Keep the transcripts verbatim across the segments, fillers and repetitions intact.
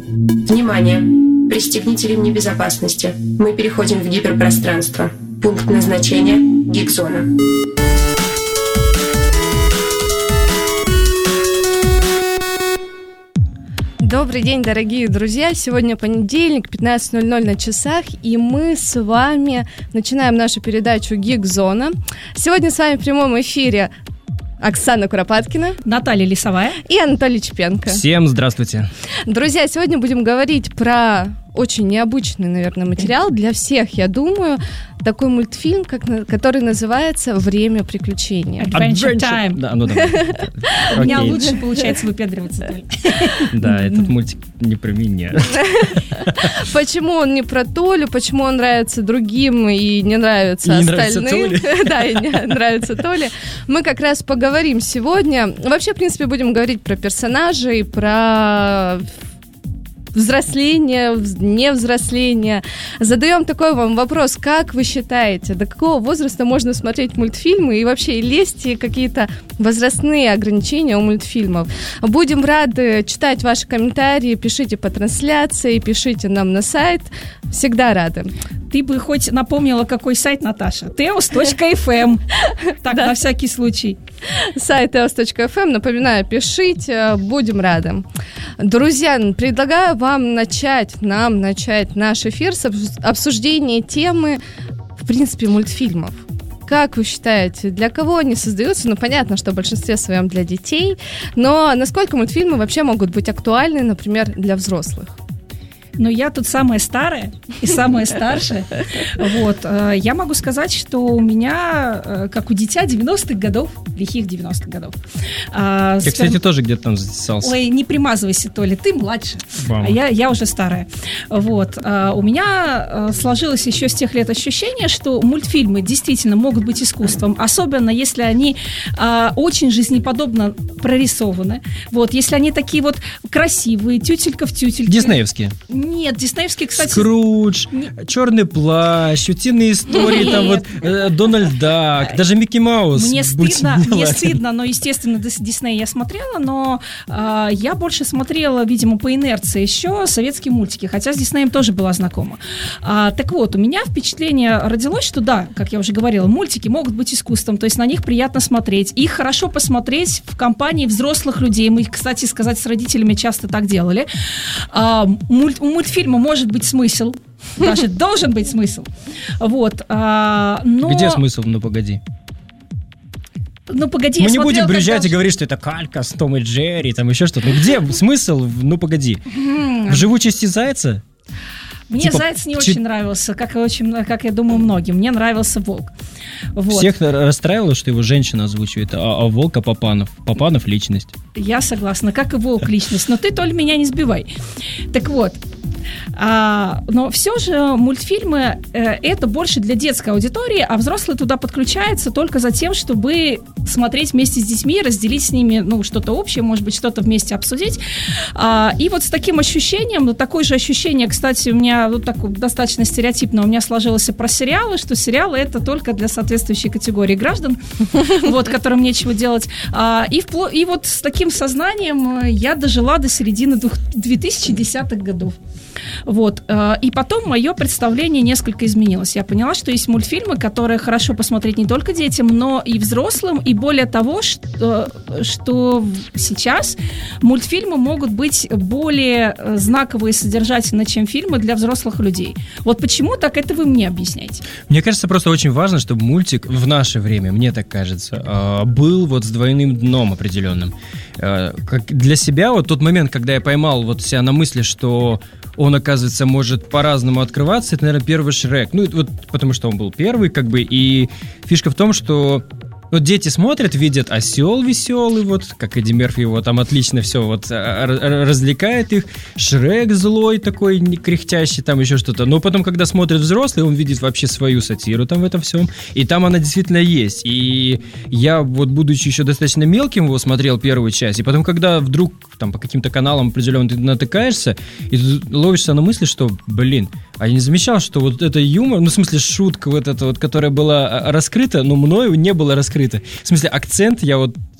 Внимание! Пристегните ремни безопасности. Мы переходим в гиперпространство. Пункт назначения – Гигзона. Добрый день, дорогие друзья! Сегодня понедельник, пятнадцать ноль ноль на часах, и мы с вами начинаем нашу передачу «Гигзона». Сегодня с вами в прямом эфире Оксана Куропаткина, Наталья Лисовая и Анатолий Чепенко. Всем здравствуйте! Друзья, сегодня будем говорить про очень необычный, наверное, материал для всех, я думаю. Такой мультфильм, как, который называется «Время приключений». Adventure Time. Да, ну да. У меня лучше получается выпендриваться. Да, этот мультик не про меня. Почему он не про Толю, почему он нравится другим и не нравится остальным. Да, и не нравится Толе. Мы как раз поговорим сегодня. Вообще, в принципе, будем говорить про персонажей, про взросление, невзросление. Задаем такой вам вопрос: как вы считаете, до какого возраста можно смотреть мультфильмы, и вообще есть ли какие-то возрастные ограничения у мультфильмов? Будем рады читать ваши комментарии, пишите по трансляции, пишите нам на сайт, всегда рады. Ты бы хоть напомнила, какой сайт, Наташа? теос точка эф эм. Так, на всякий случай. Сайт теос точка эф эм, напоминаю, пишите, будем рады. Друзья, предлагаю вам начать, нам начать наш эфир с обсуждения темы, в принципе, мультфильмов. Как вы считаете, для кого они создаются? Ну, понятно, что в большинстве своем для детей, но насколько мультфильмы вообще могут быть актуальны, например, для взрослых? Но я тут самая старая и самая старшая. Вот. Я могу сказать, что у меня, как у дитя девяностых годов, лихих девяностых годов. Я, скажем, кстати, тоже где-то там затесался. Ой, не примазывайся, Толя, ты младше, Бам. а я, я уже старая. Вот. У меня сложилось еще с тех лет ощущение, что мультфильмы действительно могут быть искусством, особенно если они очень жизнеподобно прорисованы. Вот. Если они такие вот красивые, тютелька в тютельке. Диснеевские. Нет, диснеевские, кстати... Скрудж, не... Черный плащ, утиные истории, Нет. там вот э, Дональд Дак, даже Микки Маус. Мне стыдно, мне стыдно, но, естественно, Дисней я смотрела, но э, я больше смотрела, видимо, по инерции еще советские мультики, хотя с Диснеем тоже была знакома. А, так вот, у меня впечатление родилось, что да, как я уже говорила, мультики могут быть искусством, то есть на них приятно смотреть. Их хорошо посмотреть в компании взрослых людей. Мы, кстати сказать, с родителями часто так делали. А, мульт У мультфильма может быть смысл, даже должен быть смысл. Вот, а, но... Где смысл? Ну, погоди. Ну, погоди, Мы я не смотрела, будем брюзжать когда... и говорить, что это калька с Том и Джерри, там еще что-то. Ну, где смысл? Ну, погоди. В живучести зайца? Мне типа, заяц не чи... очень нравился, как, и очень, как я думаю, многим. Мне нравился волк. Вот. Всех расстраивало, что его женщина озвучивает, а, а волка Папанов. Папанов — личность. Я согласна, как и волк — личность. Но ты, Толь, меня не сбивай. Так вот. А, но все же мультфильмы э, это больше для детской аудитории, а взрослые туда подключаются только за тем, чтобы смотреть вместе с детьми, разделить с ними ну, что-то общее, может быть, что-то вместе обсудить. А, и вот с таким ощущением, ну, такое же ощущение, кстати, у меня вот так, достаточно стереотипно у меня сложилось и про сериалы, что сериалы это только для соответствующей категории граждан, вот, которым нечего делать. И вот с таким сознанием я дожила до середины двухтысячных годов. Вот. И потом мое представление несколько изменилось. Я поняла, что есть мультфильмы, которые хорошо посмотреть не только детям, но и взрослым. И более того, что, что сейчас мультфильмы могут быть более знаковые и содержательные, чем фильмы для взрослых людей. Вот почему так, это вы мне объясняете. Мне кажется, просто очень важно, чтобы мультик в наше время, мне так кажется, был вот с двойным дном определенным. Как для себя вот тот момент, когда я поймал вот себя на мысли, что он, оказывается, может по-разному открываться, это, наверное, первый Шрек. Ну, вот потому что он был первый, как бы, и фишка в том, что вот дети смотрят, видят осел веселый, вот, как Эдди Мерфи его там отлично все вот развлекает их, Шрек злой такой, кряхтящий, там еще что-то. Но потом, когда смотрит взрослый, он видит вообще свою сатиру там в этом всем, и там она действительно есть. И я вот, будучи еще достаточно мелким, его смотрел первую часть, и потом, когда вдруг там по каким-то каналам определенно ты натыкаешься, и ты ловишься на мысли, что, блин, а я не замечал, что вот это юмор, ну, в смысле, шутка вот эта вот, которая была раскрыта, но мною не была раскрыта. В смысле, акцент я вот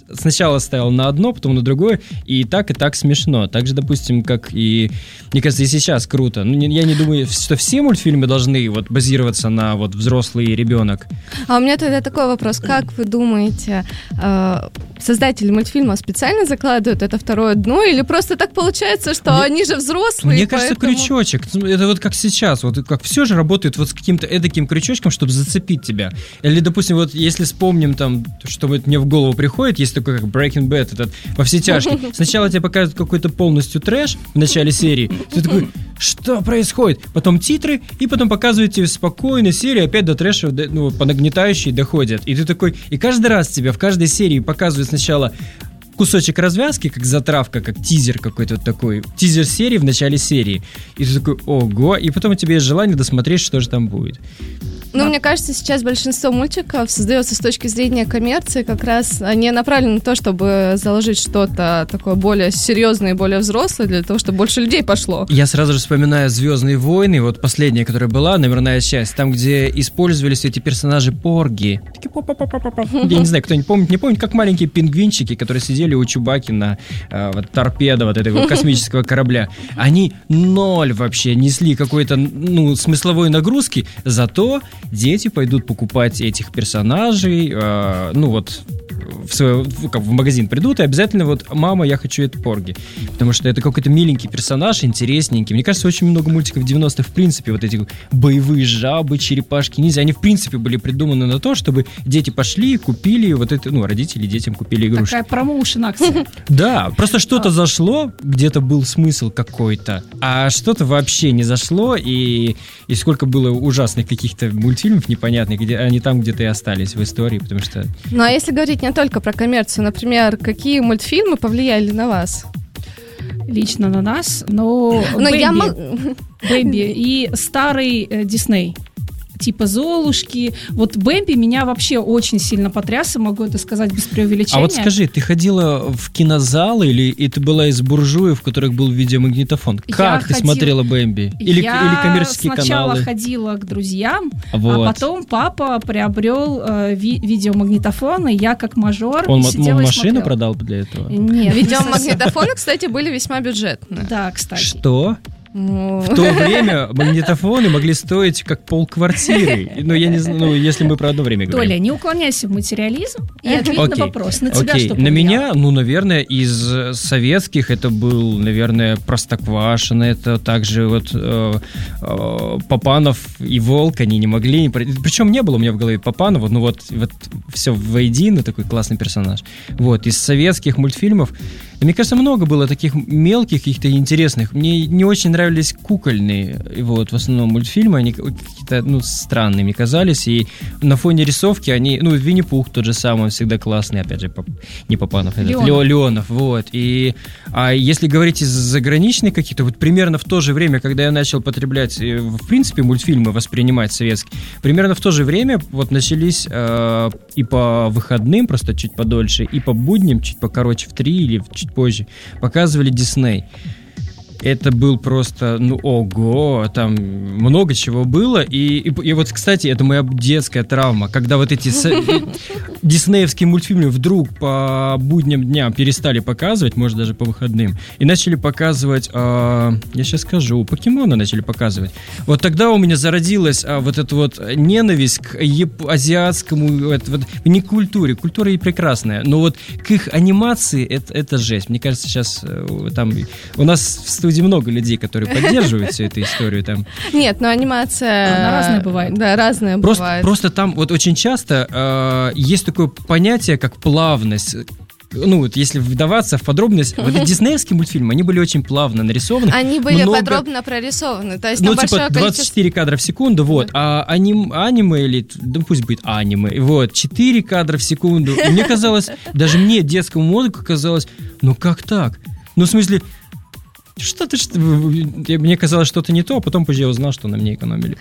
сначала ставил на одно, потом на другое, и так, и так смешно. Так же, допустим, как и, мне кажется, и сейчас круто. Ну, не, я не думаю, что все мультфильмы должны вот базироваться на вот взрослый ребенок. А у меня тогда такой вопрос. Как вы думаете, э, создатели мультфильма специально закладывают это второе дно, или просто так получается, что мне, они же взрослые? Мне кажется, поэтому... крючочек. Это вот как сейчас. Вот как все же работает вот с каким-то эдаким крючочком, чтобы зацепить тебя. Или, допустим, вот если вспомним там, что вот мне в голову приходит, есть такой как Breaking Bad, этот во все тяжкие. Сначала тебе показывают какой-то полностью трэш в начале серии. Ты такой, что происходит? Потом титры, и потом показывают тебе спокойно серию, опять до трэша, ну, по нагнетающей доходят. И ты такой, и каждый раз тебе в каждой серии показывают сначала кусочек развязки, как затравка, как тизер какой-то такой, тизер серии в начале серии. И ты такой, ого, и потом у тебя есть желание досмотреть, что же там будет. Ну, да. Мне кажется, сейчас большинство мультиков создается с точки зрения коммерции, как раз они направлены на то, чтобы заложить что-то такое более серьезное и более взрослое, для того, чтобы больше людей пошло. Я сразу же вспоминаю «Звездные войны», вот последняя, которая была, номерная часть, там, где использовались эти персонажи Порги. Такие па-па-па-па-па. Я не знаю, кто-нибудь помнит, не помнит, как маленькие пингвинчики, которые сидели у Чубаки на э, вот, торпедо вот этого космического корабля. Они ноль вообще несли какой-то, ну, смысловой нагрузки, зато дети пойдут покупать этих персонажей, э, ну вот в, свой, в, в магазин придут и обязательно вот «мама, я хочу это Порги», потому что это какой-то миленький персонаж, интересненький. Мне кажется, очень много мультиков девяностых в принципе, вот эти боевые жабы, черепашки, ниндзя, они в принципе были придуманы на то, чтобы дети пошли и купили вот это, ну, родители детям купили игрушки. Такая промоушен акция. Да, просто что-то зашло, где-то был смысл какой-то, а что-то вообще не зашло, и, и сколько было ужасных каких-то мультфильмов непонятных, где они там где-то и остались в истории, потому что... Ну, а если говорить не только про коммерцию, например, какие мультфильмы повлияли на вас? Лично на нас, но, но Бэмби, я мог... Бэмби и старый э, Дисней. Типа Золушки. Вот Бэмби меня вообще очень сильно потряс, и могу это сказать без преувеличения. А вот скажи, ты ходила в кинозал или и ты была из буржуев, в которых был видеомагнитофон? Как я ты ходила... смотрела Бэмби? Или, я или коммерческие каналы? Я сначала ходила к друзьям, вот. А потом папа приобрел э, ви- видеомагнитофон, и я как мажор Он, сидела он и машину смотрела. продал для этого? Нет. Видеомагнитофоны, кстати, были весьма бюджетные. Да, кстати. Что? В то время магнитофоны могли стоить как полквартиры. Ну, я не знаю, ну, если мы про одно время говорим. Толя, не уклоняйся в материализм и ответь Окей. на вопрос. На тебя Окей. что На повлияло? меня, ну, наверное, из советских это был, наверное, Простоквашино, это также вот э, э, Папанов и Волк, они не могли. Причем не было у меня в голове Папанова, ну вот, вот все воедино, такой классный персонаж. Вот, из советских мультфильмов, мне кажется, много было таких мелких, каких-то интересных. Мне не очень нравились кукольные, вот, в основном мультфильмы, они какие-то, ну, странными казались, и на фоне рисовки они, ну, Винни-Пух тот же самый, всегда классный, опять же, Пап, не Папанов, этот, Леонов. Лео, Леонов, вот, и, а если говорить из заграничных каких-то, вот примерно в то же время, когда я начал потреблять, в принципе, мультфильмы воспринимать советские, примерно в то же время вот начались э, и по выходным, просто чуть подольше, и по будням, чуть покороче, в три или чуть позже, показывали Дисней. Это был просто, ну, ого, там много чего было. И, и, и вот, кстати, это моя детская травма, когда вот эти со- диснеевские мультфильмы вдруг по будням дням перестали показывать, может, даже по выходным, и начали показывать, э, я сейчас скажу, покемоны начали показывать. Вот тогда у меня зародилась э, вот эта вот ненависть к яп- азиатскому, это, вот, не к культуре, культура и прекрасная, но вот к их анимации это, это жесть. Мне кажется, сейчас э, там у нас в студии много людей, которые поддерживают всю эту историю там. Нет, но анимация... Она разная бывает. Да, разная Просто, бывает. просто там вот очень часто э, есть такое понятие, как плавность. Ну, вот если вдаваться в подробность, вот эти диснеевские мультфильмы, они были очень плавно нарисованы. Они были много... подробно прорисованы, то есть ну, там типа большое двадцать четыре количество... кадра в секунду, вот, а аним... аниме или, да пусть будет аниме, вот, четыре кадра в секунду. И мне казалось, даже мне, детскому мозгу, казалось, ну как так? Ну, в смысле, что-то, что... мне казалось, что-то не то, а потом позже я узнал, что на мне экономили.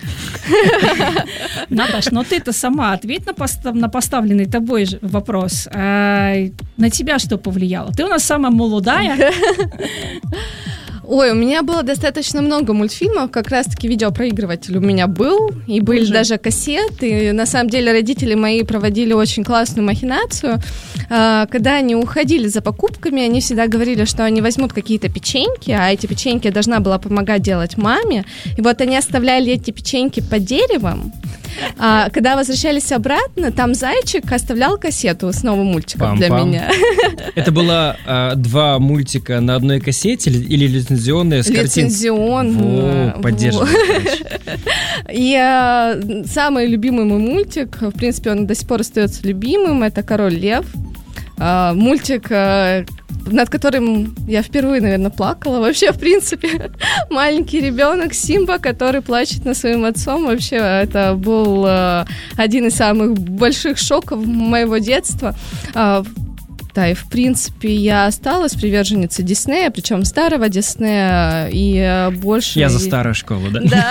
Наташ, но ты-то сама ответь на, постав... на поставленный тобой же вопрос. А на тебя что повлияло? Ты у нас самая молодая. Ой, у меня было достаточно много мультфильмов, как раз-таки видеопроигрыватель у меня был, и были Уже. даже кассеты. И на самом деле родители мои проводили очень классную махинацию. Когда они уходили за покупками, они всегда говорили, что они возьмут какие-то печеньки, а эти печеньки я должна была помогать делать маме. И вот они оставляли эти печеньки под деревом. А когда возвращались обратно, там зайчик оставлял кассету с новым мультиком для Пам-пам. меня. Это было а, два мультика на одной кассете или, или лицензионные с картин? Лицензионную. Во, поддерживаю. И а, самый любимый мой мультик, в принципе, он до сих пор остается любимым, это «Король Лев». А, мультик, а, над которым я впервые, наверное, плакала. Вообще, в принципе, маленький ребенок Симба, который плачет над своим отцом. Вообще, это был а, один из самых больших шоков моего детства. А, Да, и в принципе я осталась приверженницей Диснея, причем старого Диснея, и больше... Я за старую школу, да? Да.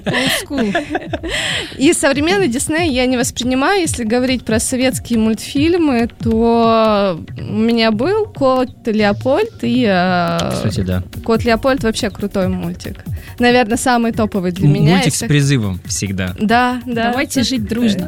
И современный Дисней я не воспринимаю. Если говорить про советские мультфильмы, то у меня был «Кот Леопольд» и... Кстати, да. «Кот Леопольд» вообще крутой мультик. Наверное, самый топовый для меня. Мультик с призывом всегда. Да, да. Давайте жить дружно.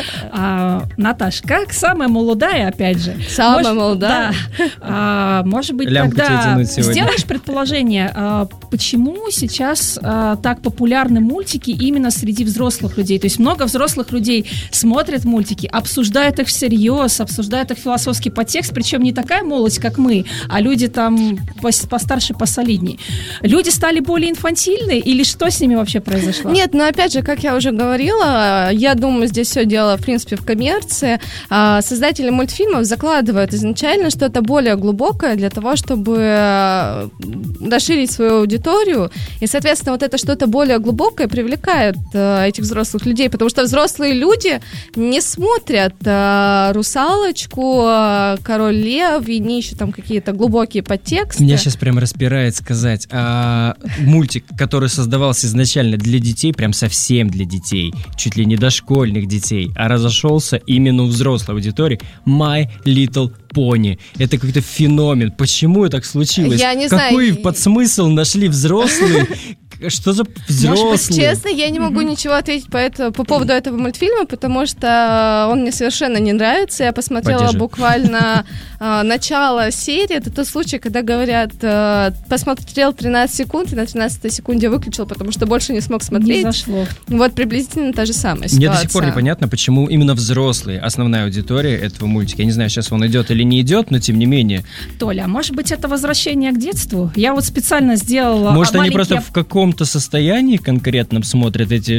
А, Наташ, как самая молодая, опять же. Самая может, молодая. Да. А, может быть, Лямку тебе тогда тянуть сегодня. сделаешь предположение, а, почему сейчас а, так популярны мультики именно среди взрослых людей? То есть много взрослых людей смотрят мультики, обсуждают их всерьез, обсуждают их философский подтекст, причем не такая молодь, как мы, а люди там постарше, посолидней. Люди стали более инфантильны, или что с ними вообще произошло? Нет, но опять же, как я уже говорила, я думаю, здесь все дело, в принципе, в коммерции. Создатели мультфильмов закладывают изначально что-то более глубокое для того, чтобы расширить свою аудиторию, и, соответственно, вот это что-то более глубокое привлекает этих взрослых людей, потому что взрослые люди не смотрят «Русалочку», «Король Лев», и не ищут там какие-то глубокие подтексты. Меня сейчас прям распирает сказать, а, мультик, который создавался изначально для детей, прям совсем для детей, чуть ли не дошкольных детей, а разошелся именно у взрослой аудитории, My Little Pony. Это какой-то феномен. Почему так случилось? Я не Какой знаю. подсмысл нашли взрослые? Что за взрослые? Может быть, честно, я не могу mm-hmm. ничего ответить по, это, по поводу этого мультфильма, потому что он мне совершенно не нравится. Я посмотрела Поддержу. буквально а, начало серии. Это тот случай, когда говорят, а, посмотрел тринадцать секунд, и на тринадцатой секунде выключил, потому что больше не смог смотреть. Не зашло. Вот приблизительно та же самая ситуация. Мне до сих пор непонятно, почему именно взрослые, основная аудитория этого мультика. Я не знаю, сейчас он идет или не идет, но тем не менее. Толя, а может быть, это возвращение к детству? Я вот специально сделала... Может, они маленький... просто в каком-то состоянии конкретном смотрят эти...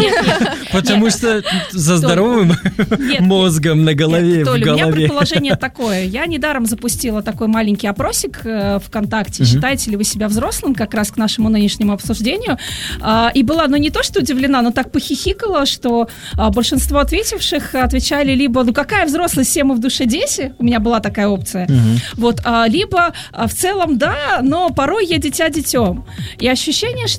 Потому что за здоровым мозгом на голове, в Толя, у меня голове. предположение такое. Я недаром запустила такой маленький опросик ВКонтакте. Считаете ли вы себя взрослым, как раз к нашему нынешнему обсуждению? И была, ну, не то, что удивлена, но так похихикала, что большинство ответивших отвечали либо, ну, какая взрослость, все мы в душе дети. У меня была такая опция. Вот, либо в целом, да, но порой я дитя детем. И ощущение,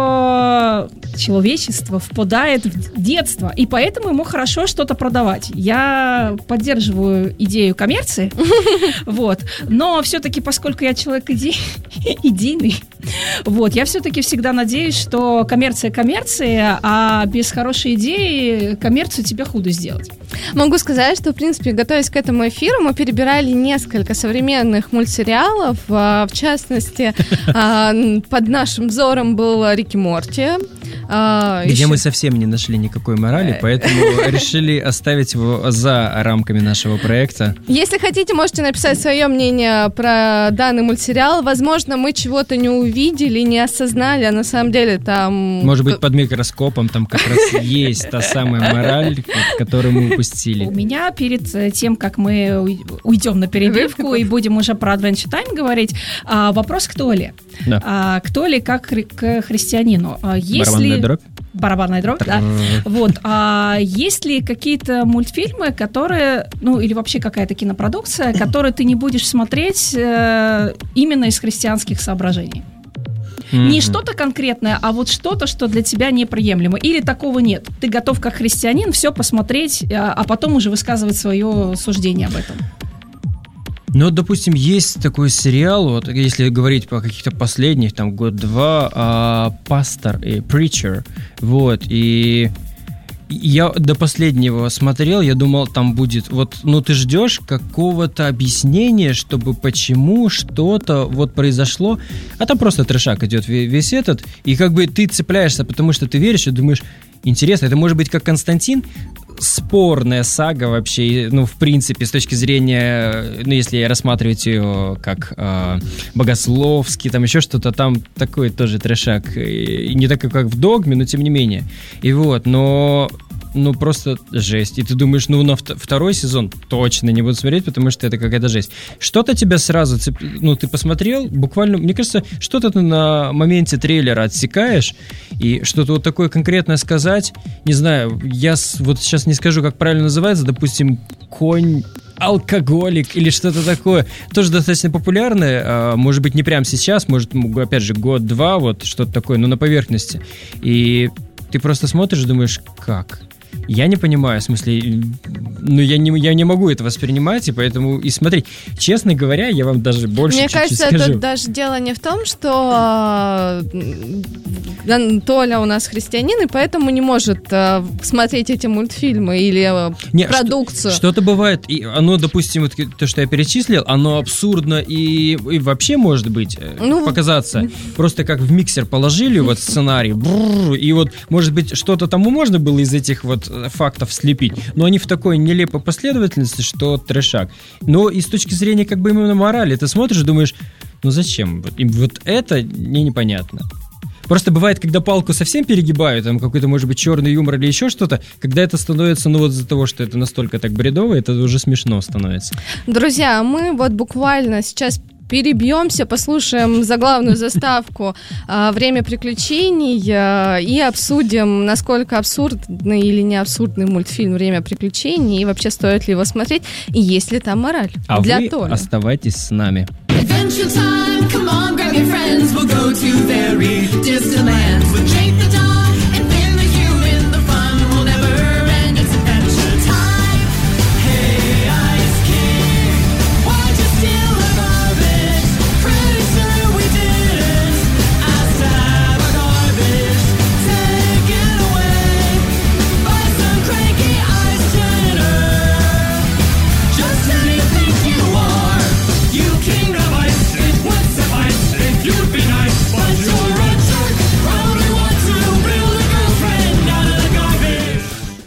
что человечество впадает в детство, и поэтому ему хорошо что-то продавать. Я поддерживаю идею коммерции, вот, но все-таки, поскольку я человек иде... идейный, вот, я все-таки всегда надеюсь, что коммерция коммерция, а без хорошей идеи коммерцию тебе худо сделать. Могу сказать, что, в принципе, готовясь к этому эфиру, мы перебирали несколько современных мультсериалов. В частности, под нашим взором был «Рик и Морти». Где еще... мы совсем не нашли никакой морали, поэтому решили оставить его за рамками нашего проекта. Если хотите, можете написать свое мнение про данный мультсериал. Возможно, мы чего-то не увидели, не осознали, а на самом деле там... Может быть, под микроскопом там как раз есть та самая мораль, которую мы упустили. У меня перед тем, как мы уйдем на перебивку и будем уже про Adventure Time говорить, вопрос к Толе. Да. К Толе как к христианину. Если... Барабанная дробь? Барабанная дробь, да. Вот. А есть ли какие-то мультфильмы, которые, ну, или вообще какая-то кинопродукция, которую ты не будешь смотреть э, именно из христианских соображений? Mm-hmm. Не что-то конкретное, а вот что-то, что для тебя неприемлемо. Или такого нет. Ты готов как христианин все посмотреть, а потом уже высказывать свое суждение об этом. Ну, допустим, есть такой сериал, вот если говорить по каких-то последних, там, год-два, а, «Пастор» и «Preacher», вот, и я до последнего смотрел, я думал, там будет, вот, ну, ты ждешь какого-то объяснения, чтобы почему что-то вот произошло, а там просто трешак идет весь этот, и как бы ты цепляешься, потому что ты веришь и думаешь, интересно, это может быть как «Константин», спорная сага вообще, ну, в принципе, с точки зрения, ну, если рассматривать ее как э, богословский, там еще что-то, там такой тоже трешак, и не такой, как в «Догме», но тем не менее. И вот, но... Ну, просто жесть. И ты думаешь, ну, на вт- второй сезон точно не буду смотреть, потому что это какая-то жесть. Что-то тебя сразу... Цеп... Ну, ты посмотрел, буквально... Мне кажется, что-то ты на моменте трейлера отсекаешь, и что-то вот такое конкретное сказать, не знаю, я с... вот сейчас не скажу, как правильно называется, допустим, конь... алкоголик или что-то такое. Тоже достаточно популярное. А, может быть, не прямо сейчас, может, опять же, год-два, вот что-то такое, но на поверхности. И ты просто смотришь и думаешь, как? Я не понимаю, в смысле, ну, я не, я не могу это воспринимать, и поэтому, и смотри, честно говоря, я вам даже больше Мне чуть-чуть кажется, скажу. это даже дело не в том, что э, Толя у нас христианин, и поэтому не может э, смотреть эти мультфильмы или э, не, продукцию. Что, что-то бывает, и оно, допустим, вот то, что я перечислил, оно абсурдно и, и вообще может быть ну, показаться. Просто как в миксер положили вот сценарий, бррр, и вот, может быть, что-то тому можно было из этих вот фактов слепить, но они в такой нелепой последовательности, что трешак. Но и с точки зрения как бы именно морали, ты смотришь и думаешь, ну зачем? Вот, и вот это мне непонятно. Просто бывает, когда палку совсем перегибают, там какой-то, может быть, черный юмор или еще что-то, когда это становится, ну вот из-за того, что это настолько так бредово, это уже смешно становится. Друзья, мы вот буквально сейчас перебьемся, послушаем заглавную заставку а, «Время приключений» а, и обсудим, насколько абсурдный или не абсурдный мультфильм «Время приключений» и вообще стоит ли его смотреть, и есть ли там мораль а для вы Толи. Оставайтесь с нами. Adventure time, come on, grab your friends, we'll go to very distant lands. We'll take the dawn and win the human, the fun will never end. It's adventure time. Hey, Ice King, why'd you steal the garbage? Pretty sure we didn't. I stab a garbage, take it away by some cranky ice janitor. Just who do you think you are? You king of ice, it would suffice if you'd be nice, but you're a jerk. Probably want to build a girlfriend out of the garbage.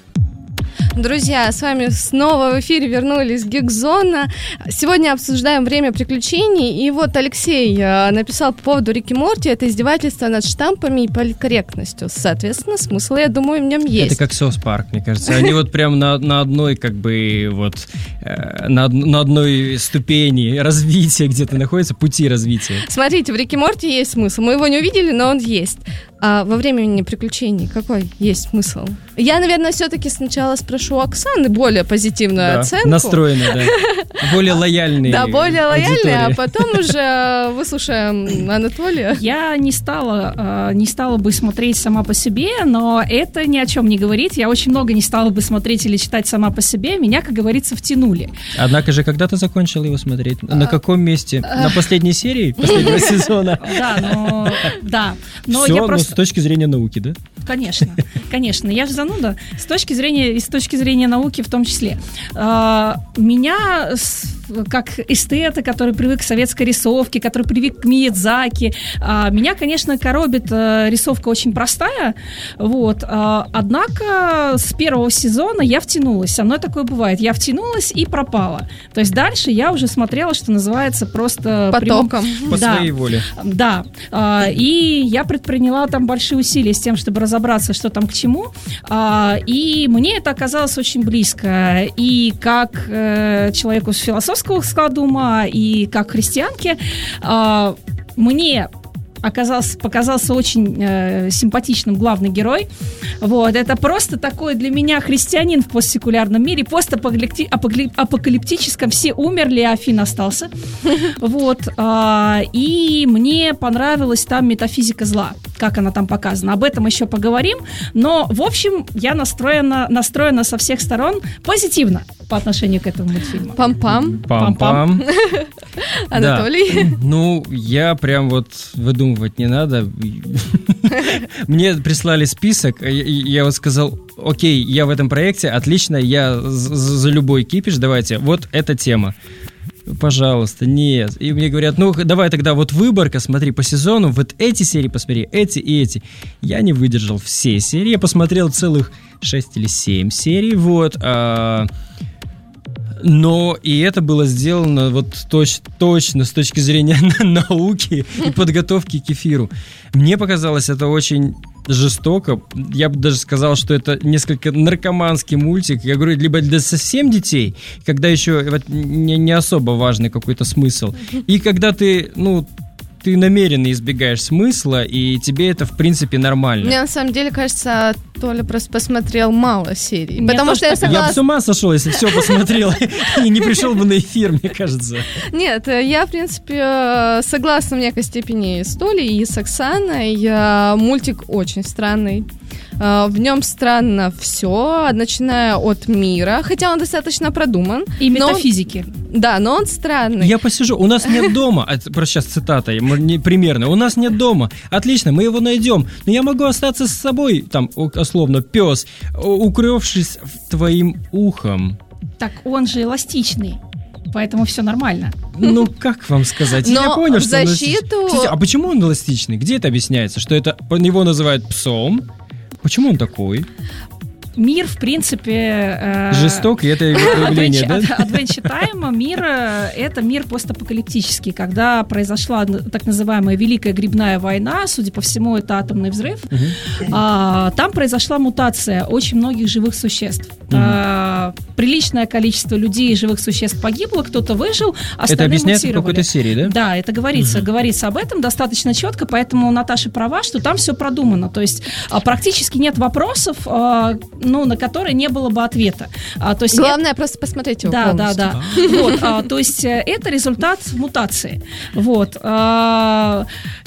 Друзья, с вами снова в эфире вернулись Гикзона. Сегодня обсуждаем «Время приключений». И вот Алексей э, написал по поводу Рик и Морти. Это издевательство над штампами и политкорректностью. Соответственно, смысл, я думаю, в нем есть. Это как Саус Парк, мне кажется. Они вот прям на, на одной, как бы, вот, э, на, на одной ступени развития где-то находятся, пути развития. Смотрите, в Рике и Морти есть смысл. Мы его не увидели, но он есть. А во «Времени приключений» какой есть смысл? Я, наверное, все-таки сначала спрошу у Оксаны более позитивную Да, оценку. настроенные, да. Более лояльные. Да, более лояльные, а аудитории. потом уже выслушаем Анатолия. Я не стала, э, не стала бы смотреть сама по себе, но это ни о чем не говорит. Я очень много не стала бы смотреть или читать сама по себе. Меня, как говорится, втянули. Однако же, когда ты закончила его смотреть? На каком месте? На последней серии последнего сезона? Да, но... Да, но Все, я но просто... с точки зрения науки, да? Конечно, конечно. Я же зануда. С точки зрения, и с точки зрения науки в том числе. А, меня, с- как эстета, который привык к советской рисовке, который привык к Миядзаки, а, меня, конечно, коробит а, рисовка очень простая. Вот. А, однако с первого сезона я втянулась. Со мной такое бывает. Я втянулась и пропала. То есть дальше я уже смотрела, что называется, просто... прямым- Потоком. По Да. своей воле. Да, а, и я предприняла там большие усилия с тем, чтобы разобраться, что там к чему, а, и мне это оказалось очень близко, и как э, человеку с философского склада ума, и как христианке, а, мне оказался, показался очень э, симпатичным главный герой. Вот, это просто такой для меня христианин в постсекулярном мире, постапокалиптическом, все умерли, а Финн остался. Вот, а, и мне понравилась там метафизика зла, как она там показана. Об этом еще поговорим, но, в общем, я настроена, настроена со всех сторон позитивно. по отношению к этому мультфильму? Пам-пам. Пам-пам. Анатолий. Да. Ну, я прям вот выдумывать не надо. Мне прислали список, и я вот сказал, окей, я в этом проекте, отлично, я за, за любой кипиш, давайте, вот эта тема. Пожалуйста, нет. И мне говорят, ну, давай тогда вот выборка, смотри по сезону, вот эти серии посмотри, эти и эти. Я не выдержал все серии, я посмотрел целых шесть или семь серий, вот. А... Но и это было сделано вот точ- точно с точки зрения науки и подготовки к эфиру. Мне показалось это очень жестоко. Я бы даже сказал, что это несколько наркоманский мультик. Я говорю, либо для совсем детей, когда еще вот, не, не особо важный какой-то смысл. И когда ты, ну, ты намеренно избегаешь смысла, и тебе это, в принципе, нормально. Мне на самом деле кажется, Толя просто посмотрел мало серий. Мне Потому тоже что я так. согласна. Я бы с ума сошел, если все посмотрел и не пришел бы на эфир, мне кажется. Нет, я, в принципе, согласна в некой степени с Толей и с Оксаной. Я- Мультик очень странный. А, В нем странно все, начиная от мира, хотя он достаточно продуман. И но он- метафизики. Да, но он странный. Я посижу, у нас нет дома, это просто сейчас цитата, м- не- примерно, у нас нет дома, отлично, мы его найдем, но я могу остаться с собой, там, у- условно, пес, у- укрывшись в твоим ухом. Так он же эластичный, поэтому все нормально. Ну, как вам сказать? Но я понял, в что он защиту- эластичный. Кстати, а почему он эластичный? Где это объясняется? Что это его называют псом? Почему он такой? Мир, в принципе... э, Жестокий, это его проявление, да? Adventure Time, мир, э, это мир постапокалиптический, когда произошла н- так называемая Великая грибная война, судя по всему, это атомный взрыв. А, там произошла мутация очень многих живых существ. А, приличное количество людей и живых существ погибло, кто-то выжил, Это остальные объясняется в мутировали. какой-то серии, да? Да, это говорится, говорится об этом достаточно четко, поэтому Наташа права, что там все продумано. То есть а, практически нет вопросов, а, ну, на которые не было бы ответа. А, то есть Главное просто посмотреть его да, да, полностью. да. Вот, а, то есть э, это результат мутации. Вот. а,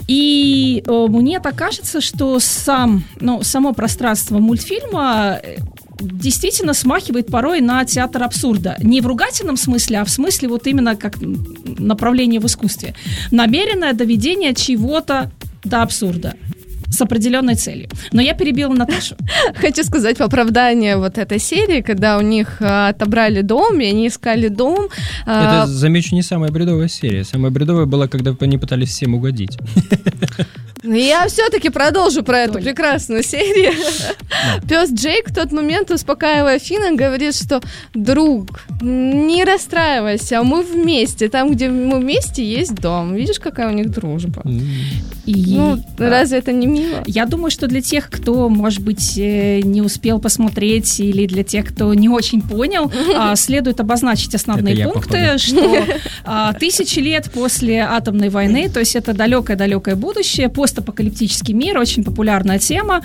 и э, мне так кажется, что сам, ну, само пространство мультфильма э, действительно смахивает порой на театр абсурда. Не в ругательном смысле, а в смысле вот именно как направление в искусстве. Намеренное доведение чего-то до абсурда с определенной целью. Но я перебила Наташу. Хочу сказать в оправдание вот этой серии, когда у них а, отобрали дом, и они искали дом. а, Это, замечу, не самая бредовая серия. Самая бредовая была, когда они пытались всем угодить. Но я все-таки продолжу про эту Толя. прекрасную серию. Пес Джейк в тот момент, успокаивая Финна, говорит, что друг, не расстраивайся, мы вместе. Там, где мы вместе, есть дом. Видишь, какая у них дружба? И, Ну, а, разве это не мило? Я думаю, что для тех, кто, может быть, э, не успел посмотреть, или для тех, кто не очень понял, а, следует обозначить основные Это я, пункты, походу. что а, тысячи лет после атомной войны, то есть это далекое-далекое будущее, постапокалиптический мир, очень популярная тема,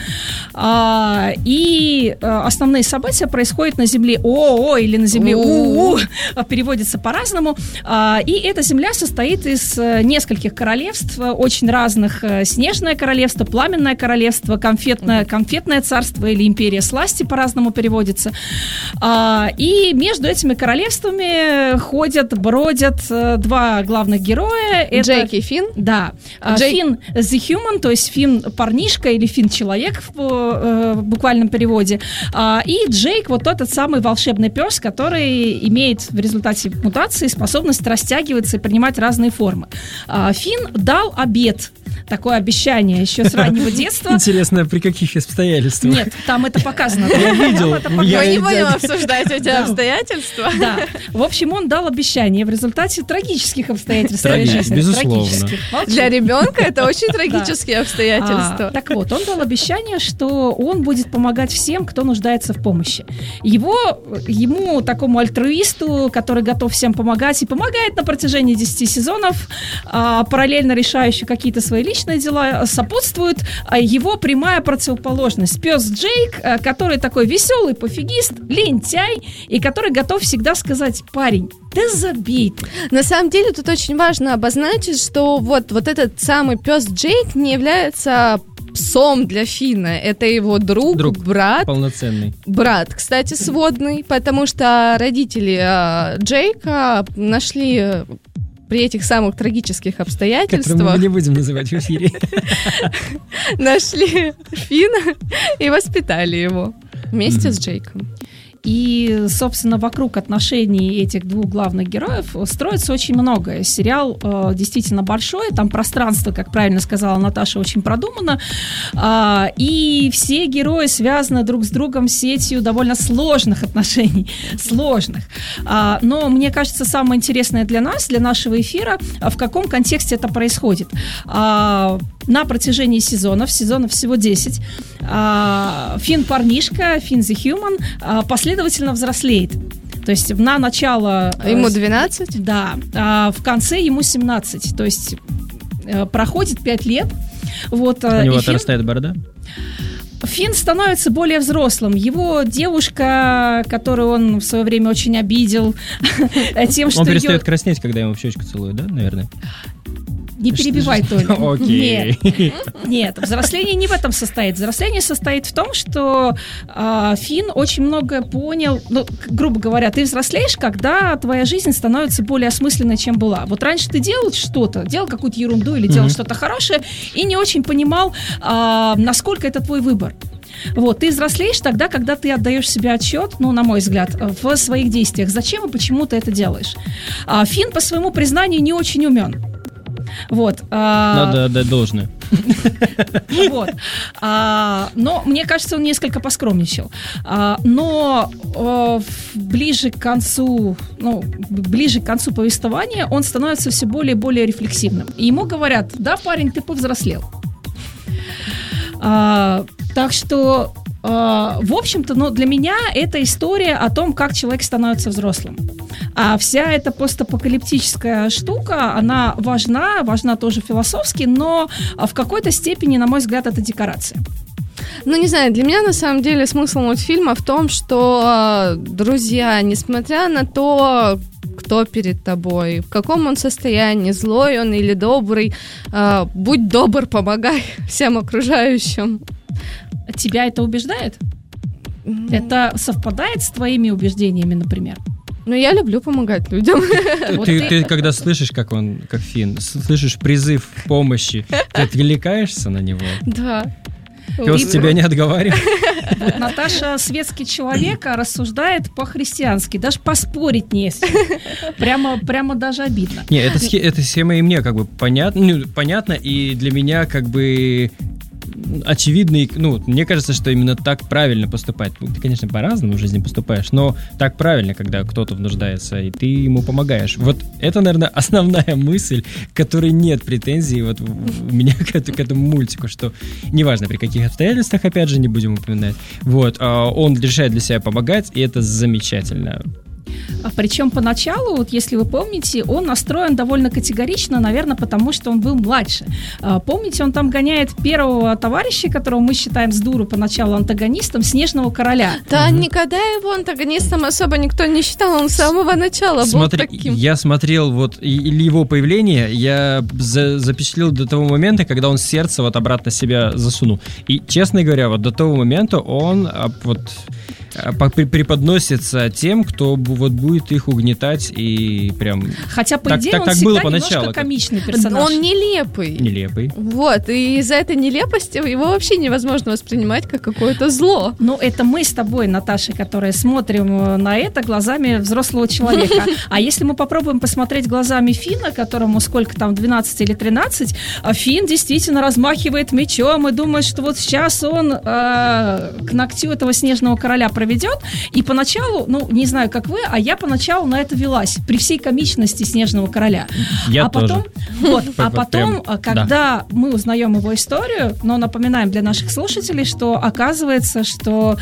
а, и а, основные события происходят на Земле ООО или на Земле УУ, а, переводится по-разному, а, и эта Земля состоит из э, нескольких королевств, э, очень разных. э, Снежное королевство, Пламенное королевство, конфетное, конфетное царство или империя сласти по-разному переводится. А, и между этими королевствами ходят, бродят э, два главных героя. Это- Джейк и Финн. Да. А, Джейк- Финн the Human, то есть Финн парнишка или Финн человек в э, буквальном переводе. А, и Джейк вот тот самый волшебный пес, который имеет в результате мутации способность растягиваться и принимать разные формы. А, Финн дал обет, такое обещание еще с раннего детства. Интересно, при каких обстоятельствах? Нет, там это показано. Я видел. Там это Я- Мы не я- будем обсуждать эти Да. обстоятельства. Да. В общем, он дал обещание в результате трагических обстоятельств своей Трагических, жизни. безусловно. Трагических. Молчи. Для ребенка это очень трагические обстоятельства. А, так вот, он дал обещание, что он будет помогать всем, кто нуждается в помощи. Его, ему, такому альтруисту, который готов всем помогать и помогает на протяжении десяти сезонов, а, параллельно решающий какие-то свои личные дела, сопутствует а, его прямая противоположность. Пес Джейк, а, который такой веселый пофигист, лентяй, и который готов всегда сказать: парень, да забей ты. На самом деле тут очень важно обозначить, что вот, вот этот самый пес Джейк не является псом для Финна. Это его друг, Друг. брат. Полноценный. Брат, кстати, сводный, потому что родители э, Джейка нашли э, при этих самых трагических Который мы обстоятельствах, не будем называть в эфире. нашли Финна и воспитали его вместе с Джейком. И, собственно, вокруг отношений этих двух главных героев строится очень многое. Сериал э, действительно большой, там пространство, как правильно сказала Наташа, очень продумано. А, и все герои связаны друг с другом сетью довольно сложных отношений. Сложных. А, но, мне кажется, самое интересное для нас, для нашего эфира, в каком контексте это происходит. А, на протяжении сезонов, сезонов всего десять, а, Финн парнишка, Финн the Human, а, последовательно взрослеет. То есть на начало... Ему двенадцать? Да, а в конце ему семнадцать. То есть э, проходит пять лет. Вот, У него и Финн, отрастает борода. Финн становится более взрослым. Его девушка, которую он в свое время очень обидел, тем, что Он ее... перестает краснеть, когда ему в щечку целуют, да, наверное? Не перебивай, Толя. Окей. Нет, нет, взросление не в этом состоит. Взросление состоит в том, что э, Финн очень многое понял. Ну, к- грубо говоря, ты взрослеешь, когда твоя жизнь становится более осмысленной, чем была. Вот раньше ты делал что-то, делал какую-то ерунду или делал Мгм. что-то хорошее, и не очень понимал, э, насколько это твой выбор. Вот, ты взрослеешь тогда, когда ты отдаешь себе отчет, ну, на мой взгляд, в своих действиях. Зачем и почему ты это делаешь? А Финн, по своему признанию, не очень умен. Вот. а, Надо отдать должное. Вот. А, но мне кажется, он несколько поскромничал. А, но а, в- ближе к концу, ну, ближе к концу повествования он становится все более и более рефлексивным. И ему говорят: да, парень, ты повзрослел. А, так что, а, в общем-то, ну, для меня это история о том, как человек становится взрослым. А вся эта постапокалиптическая штука, она важна, важна тоже философски, но а, в какой-то степени, на мой взгляд, это декорация. Ну, не знаю, для меня на самом деле смысл мультфильма в том, что, э, друзья, несмотря на то, кто перед тобой, в каком он состоянии, злой он или добрый, э, будь добр, помогай всем окружающим. Тебя это убеждает? Это совпадает с твоими убеждениями, например? Ну, я люблю помогать людям. Вот Ты, ты- ты когда слышишь, как он, как Финн, слышишь призыв помощи, ты отвлекаешься на него? Да. Пес Вот. тебя не отговаривает? Вот Наташа, светский человек, а рассуждает по-христиански. Даже поспорить не с кем. Прямо, прямо даже обидно. Не, эта, схе- эта схема и мне как бы понятна, ну, понятна, и для меня как бы очевидно, и, ну, мне кажется, что именно так правильно поступать. Ну, ты, конечно, по-разному в жизни поступаешь, но так правильно, когда кто-то нуждается, и ты ему помогаешь. Вот это, наверное, основная мысль, к которой нет претензий вот у меня к, эту- к этому мультику, что неважно, при каких обстоятельствах, опять же, не будем упоминать, вот, а он решает для себя помогать, и это замечательно. А причем поначалу, вот если вы помните, он настроен довольно категорично, наверное, потому что он был младше. А, помните, он там гоняет первого товарища, которого мы считаем с дуру поначалу антагонистом, Снежного Короля. Да, никогда его антагонистом особо никто не считал, он с самого начала был Смотри, таким. я смотрел вот и- или его появление, я за- запечатлел до того момента, когда он сердце вот обратно себя засунул. И, честно говоря, вот до того момента он а, вот а, по- при- преподносится тем, кто бу- вот будет их угнетать и прям Хотя, по Так- идее, так- он так всегда было немножко поначалу, как- комичный персонаж. Он нелепый. нелепый. Вот, и из-за этой нелепости его вообще невозможно воспринимать как какое-то зло. Ну, это мы с тобой, Наташа, которые смотрим э, на это глазами взрослого человека. А если мы попробуем посмотреть глазами Финна, которому сколько там, двенадцать или тринадцать, а Финн действительно размахивает мечом и думает, что вот сейчас он э, к ногтю этого Снежного Короля проведет. И поначалу, ну, не знаю, как вы, а я поначалу на это велась, при всей комичности Снежного Короля. Я а тоже. потом, вот, а Прям, потом, да. когда мы узнаем его историю, но напоминаем для наших слушателей, что оказывается, что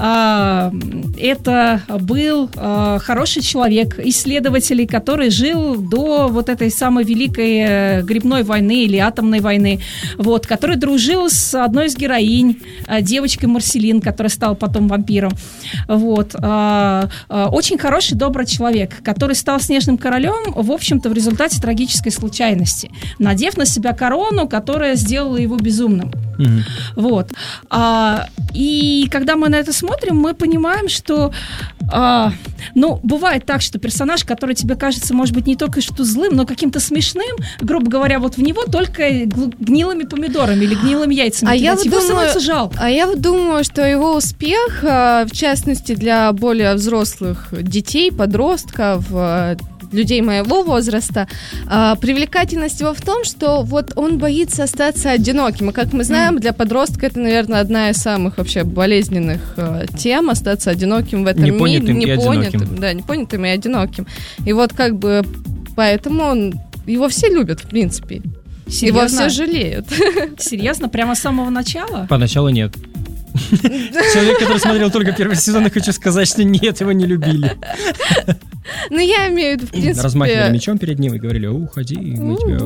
а, это был а, хороший человек, исследователь, который жил до вот этой самой великой э, грибной войны или атомной войны, вот, который дружил с одной из героинь, а, девочкой Марселин, которая стала потом вампиром. Вот. а, а, Очень хороший, добрый человек, который стал Снежным Королем, в общем-то, в результате трагической случайности, надев на себя корону, которая сделала его безумным. Мгм. Вот. А, и когда мы на это смотрим, мы понимаем, что а, ну, бывает так, что персонаж, который тебе кажется, может быть, не только что злым, но каким-то смешным, грубо говоря, вот в него только гл- гнилыми помидорами или гнилыми яйцами А кидать. я вот Его думаю- становится жалко. А я вот думаю, что его успех, э, в частности, для более взрослых детей, подростков, э, людей моего возраста, э, привлекательность его в том, что вот он боится остаться одиноким. И, как мы знаем, для подростка это, наверное, одна из самых вообще болезненных э, тем — остаться одиноким в этом мире. Непонятым и Непонятым, одиноким. да, непонятым и одиноким. И вот как бы поэтому он, его все любят, в принципе. Его Серьезно? все жалеют. Серьезно? Прямо с самого начала? Поначалу нет. Человек, который смотрел только первый сезон, я хочу сказать, что нет, его не любили. Ну, я имею в виду, в принципе... Размахивали мечом перед ним и говорили: уходи, мы тебя...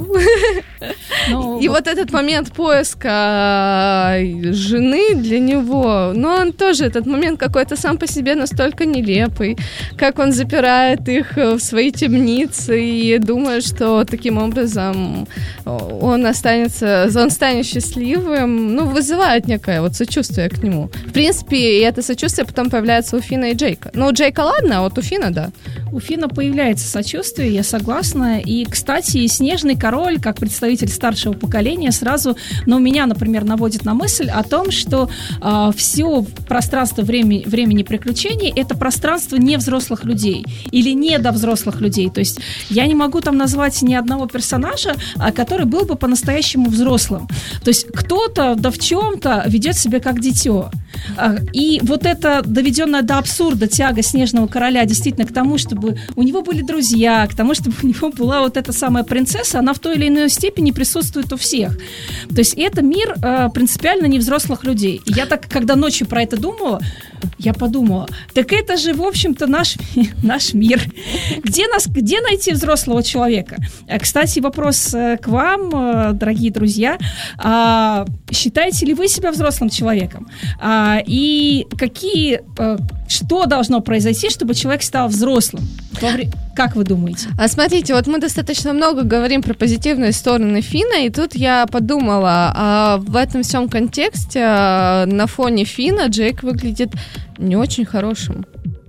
Ну, И вот этот момент поиска э, жены для него, ну, он тоже, этот момент какой-то сам по себе настолько нелепый, как он запирает их э, в свои темницы и думает, что таким образом он останется, он станет счастливым, ну, вызывает некое вот сочувствие к нему. В принципе, и это сочувствие потом появляется у Фина и Джейка. Ну, у Джейка ладно, а вот у Фина, да. У Фина появляется сочувствие, я согласна. И, кстати, Снежный король, как представитель старшего поколения, сразу, ну, меня, например, наводит на мысль о том, что э, все пространство времени, времени приключений — это пространство не взрослых людей или не до взрослых людей. То есть я не могу там назвать ни одного персонажа, а, который был бы по-настоящему взрослым. То есть кто-то да в чем-то ведет себя как дитё. А, И вот эта доведенная до абсурда тяга Снежного короля действительно к тому, чтобы у него были друзья, к тому, чтобы у него была вот эта самая принцесса, она в той или иной степени присутствует у всех. То есть это мир э, принципиально не взрослых людей. И я так, когда ночью про это думала, я подумала, так это же, в общем-то, наш, наш мир. Где, нас, где найти взрослого человека? Э, Кстати, вопрос э, к вам, э, дорогие друзья. А, считаете ли вы себя взрослым человеком? А, и какие, э, что должно произойти, чтобы человек стал взрослым? Во вре- Как вы думаете? А смотрите, вот мы достаточно много говорим про позитивные стороны Фина, и тут я подумала, а в этом всем контексте а, на фоне Фина Джейк выглядит не очень хорошим.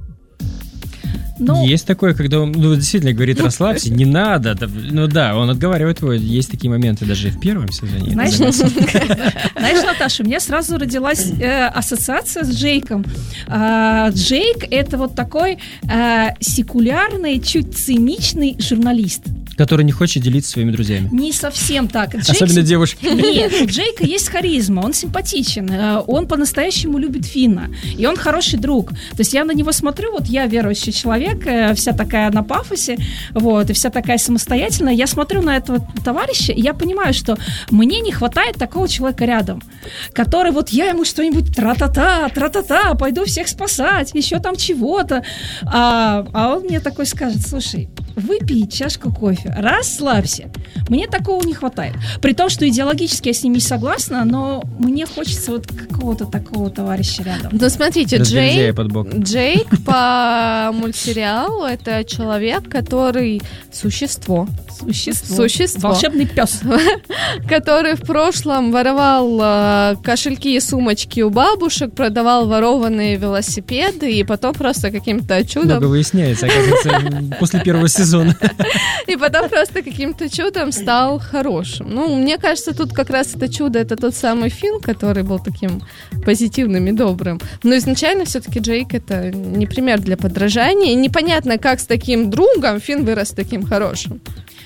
Ну, Есть такое, когда он ну, действительно говорит: расслабься, не надо. Да, ну да, он отговаривает его. Есть такие моменты даже в первом сезоне. Знаешь, Это заметно. знаешь, Наташа, у меня сразу родилась э, ассоциация с Джейком. А, Джейк — это вот такой э, секулярный, чуть циничный журналист. Который не хочет делиться своими друзьями. Не совсем так. Джейк Особенно сим- девушки. Нет, у Джейка есть харизма, он симпатичен, э, он по-настоящему любит Финна, и он хороший друг. То есть я на него смотрю, вот я верующий человек, э, вся такая на пафосе, вот, и вся такая самостоятельная. Я смотрю на этого товарища, и я понимаю, что мне не хватает такого человека рядом, который вот я ему что-нибудь тра-та-та, тра-та-та, пойду всех спасать, еще там чего-то. А, а он мне такой скажет: слушай, выпей чашку кофе, расслабься. Мне такого не хватает. При том, что идеологически я с ним не согласна, но мне хочется вот какого-то такого товарища рядом. Ну, смотрите, Разгильдяя Джейк, под бок. Джейк по мультсериалу — это человек, который существо. Существо. Существо. Волшебный пес. Который в прошлом воровал э, кошельки и сумочки у бабушек, продавал ворованные велосипеды, и потом просто каким-то чудом... Много выясняется, оказывается, после первого сезона. И потом просто каким-то чудом стал хорошим. Ну, мне кажется, тут как раз это чудо, это тот самый Финн, который был таким позитивным и добрым. Но изначально все-таки Джейк — это не пример для подражания. И непонятно, как с таким другом Финн вырос таким хорошим.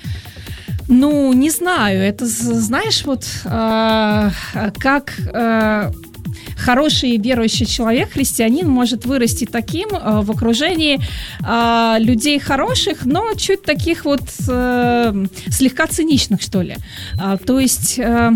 Ну, не знаю, это, з- знаешь, вот э, как э, хороший верующий человек, христианин, может вырасти таким э, в окружении э, людей хороших, но чуть таких вот э, слегка циничных, что ли. А, то есть, э,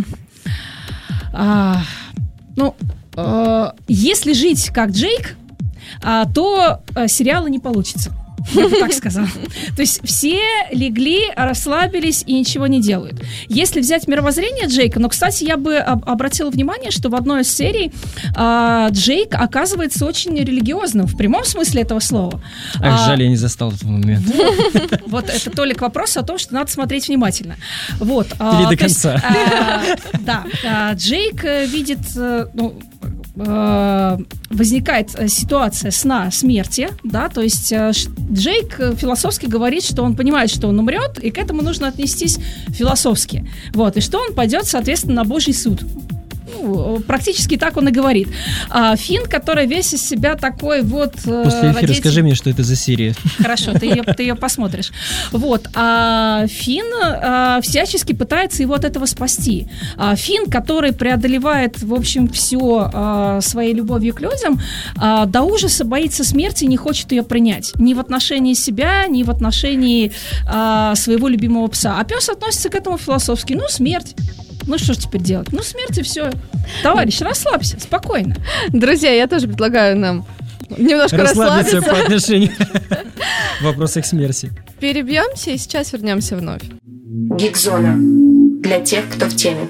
э, ну, э, если жить как Джейк, а, то э, сериала не получится. Я бы так сказала. То есть все легли, расслабились и ничего не делают. Если взять мировоззрение Джейка, но, кстати, я бы об- обратила внимание, что в одной из серий а, Джейк оказывается очень религиозным, в прямом смысле этого слова. Ах, А, жаль, я не застал этот момент. Вот это только вопрос о том, что надо смотреть внимательно. Вот. а, Или до то есть, конца. а, Да. а, Джейк э, видит, э, ну, э, возникает э, ситуация сна смерти, да, то есть э, ш- Джейк э, философски говорит, что он понимает, что он умрет, и к этому нужно отнестись философски. Вот. И что он пойдет, соответственно, на Божий суд. Ну, практически так он и говорит. А Финн, который весь из себя такой вот... э, После эфира родитель- скажи мне, что это за серия. Хорошо, ты ее, ты ее посмотришь. Вот. А Финн а, всячески пытается его от этого спасти. А Финн, который преодолевает, в общем, все а, своей любовью к людям, а, до ужаса боится смерти и не хочет ее принять. Ни в отношении себя, ни в отношении а, своего любимого пса. А пес относится к этому философски. Ну, смерть. Ну, что ж теперь делать? Ну, смерть и все. Товарищ, расслабься, спокойно. Друзья, я тоже предлагаю нам немножко Расслабиться расслабиться. по отношению в вопросах смерти. Перебьемся и сейчас вернемся вновь. Гик-зона. Для тех, кто в теме.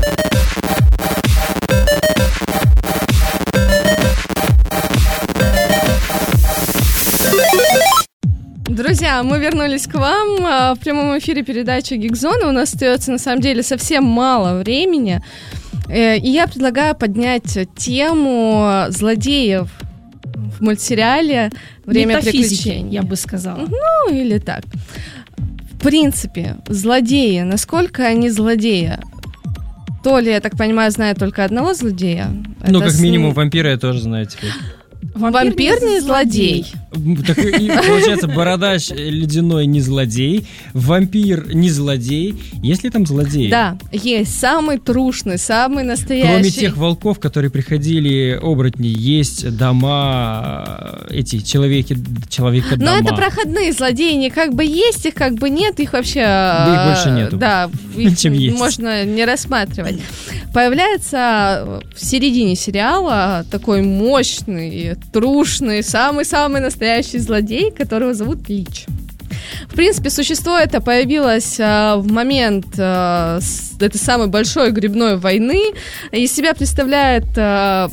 Друзья, мы вернулись к вам а, в прямом эфире передачи Гик-зона. У нас остается, на самом деле, совсем мало времени. Э, И я предлагаю поднять тему злодеев в мультсериале «Время Метафизики, приключений». я бы сказала. Ну, или так. В принципе, злодеи, насколько они злодеи? То ли, я так понимаю, знаю только одного злодея. Ну, Это как с- минимум, вампира я тоже знаю теперь. Вампир не злодей. Так, и, получается, бородач ледяной не злодей, вампир не злодей. Есть ли там злодеи? Да, есть самый трушный, самый настоящий. Кроме тех волков, которые приходили, оборотни, есть дома, эти человеки, человека дома. Но это проходные злодеи, они как бы есть, их как бы нет, их вообще... Да их больше нету, Да, их чем есть. можно не рассматривать. Появляется в середине сериала такой мощный, трушный, самый-самый настоящий злодей, которого зовут Лич. В принципе, существо это появилось а, в момент а, с, этой самой большой грибной войны. Из себя представляет а,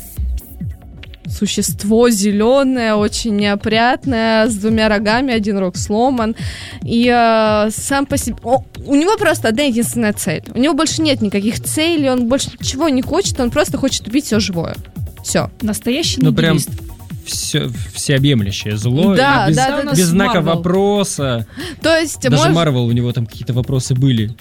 существо зеленое, очень неопрятное, с двумя рогами, один рог сломан. И а, сам по себе... О, у него просто одна единственная цель. У него больше нет никаких целей, он больше ничего не хочет, он просто хочет убить все живое. Все. Настоящий Ну, прям нигилист. все, всеобъемлющее зло. Да, без, да, да, без да. знака Marvel. вопроса. То есть, Даже может- Марвел, у него там какие-то вопросы были.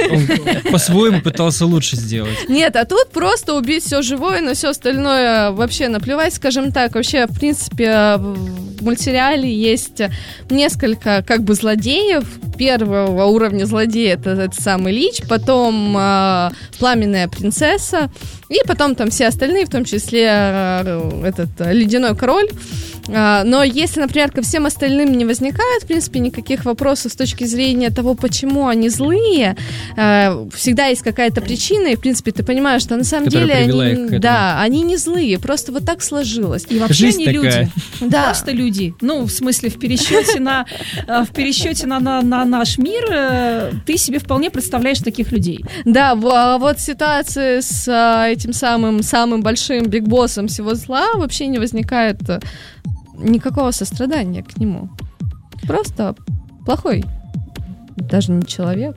Он по-своему пытался лучше сделать. Нет, а тут просто убить все живое, но все остальное вообще наплевать, скажем так. Вообще, в принципе, в мультсериале есть несколько как бы злодеев. Первого уровня злодея это, это самый Лич, потом э, Пламенная принцесса, и потом там все остальные, в том числе э, этот э, Ледяной король. А, но если, например, ко всем остальным не возникает, в принципе, никаких вопросов с точки зрения того, почему они злые, э, всегда есть какая-то причина, и, в принципе, ты понимаешь, что на самом Которая деле привела они, их к этому. да, они не злые, просто вот так сложилось. И вообще Жизнь не такая. люди. Да. Просто люди. Ну, в смысле, в пересчете на, э, в пересчете на, на, на наш мир э, ты себе вполне представляешь таких людей. Да, в- а вот ситуации с а, этим самым самым большим бигбоссом всего зла вообще не возникает э, никакого сострадания к нему. Просто плохой, даже не человек.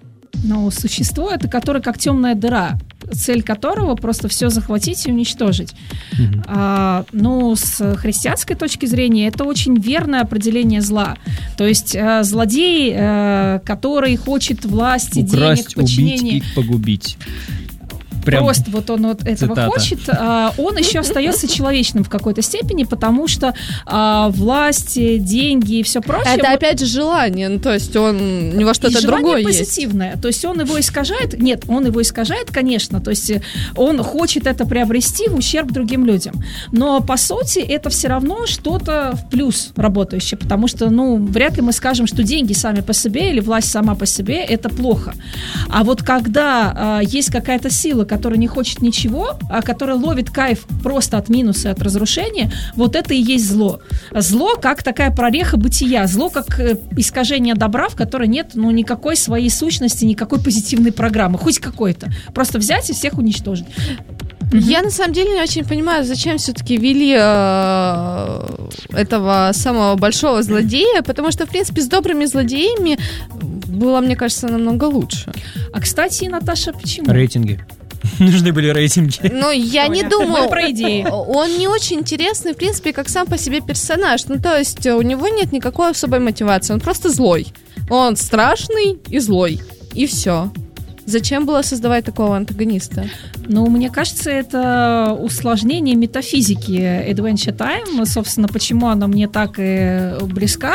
Но существо это которое как темная дыра, цель которого просто все захватить и уничтожить. Мгм. А, ну, с христианской точки зрения, это очень верное определение зла. То есть э, злодей, э, который хочет власти, денег, Украсть, убить подчинения. и погубить. Прям Просто вот он вот этого цитата. хочет, а, он еще остается человечным в какой-то степени, потому что а, власти, деньги и все прочее. Это вот- опять же желание, ну, то есть он, у него и что-то желание другое есть. позитивное. То есть он его искажает. Нет, он его искажает, конечно. То есть э, он хочет это приобрести в ущерб другим людям. Но по сути это все равно что-то в плюс работающее. Потому что, ну, вряд ли мы скажем, что деньги сами по себе или власть сама по себе это плохо. А вот когда э, есть какая-то сила, который не хочет ничего, а который ловит кайф просто от минуса и от разрушения, вот это и есть зло. Зло как такая прореха бытия, зло как искажение добра, в которой нет ну, никакой своей сущности, никакой позитивной программы, хоть какой-то. Просто взять и всех уничтожить. Я на самом деле не очень понимаю, зачем все-таки ввели э, этого самого большого злодея, потому что, в принципе, с добрыми злодеями было, мне кажется, намного лучше. А, кстати, Наташа, почему? Рейтинги. Нужны были рейтинги. Ну, я не думаю. Мы про идеи. Он не очень интересный, в принципе, как сам по себе персонаж. Ну, то есть у него нет никакой особой мотивации. Он просто злой. Он страшный и злой. И все. Зачем было создавать такого антагониста? Ну, мне кажется, это усложнение метафизики Adventure Time. Собственно, почему она мне так и близка?